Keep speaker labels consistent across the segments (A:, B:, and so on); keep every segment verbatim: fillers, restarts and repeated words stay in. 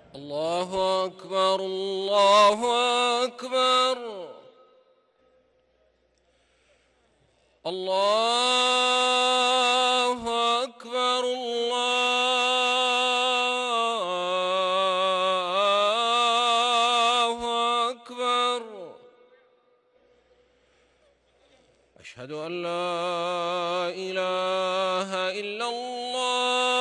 A: الله أكبر الله أكبر الله أكبر الله أكبر. أشهد أن لا إله إلا الله.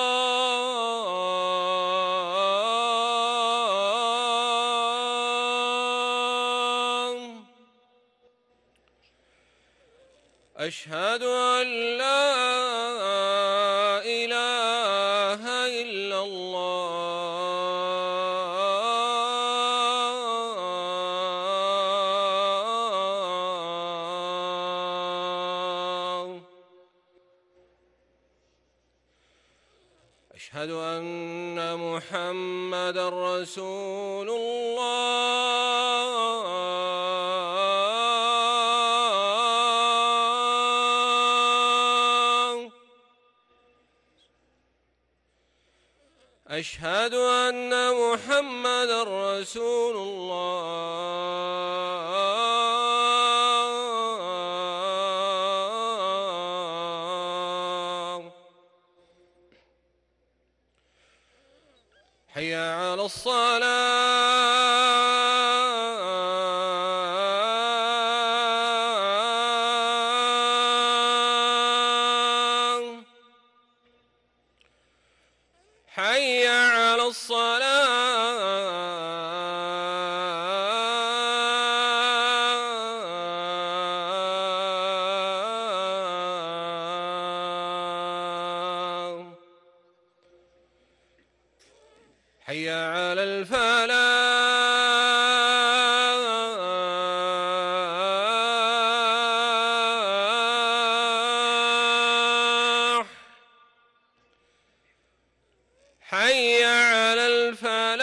A: أشهد أن لا إله إلا الله. أشهد أن محمدًا رسول الله. أشهد أن محمدًا رسول الله. حي على الصلاة. حي على الصلاة. حي على الفلاح. حي على الفلاح.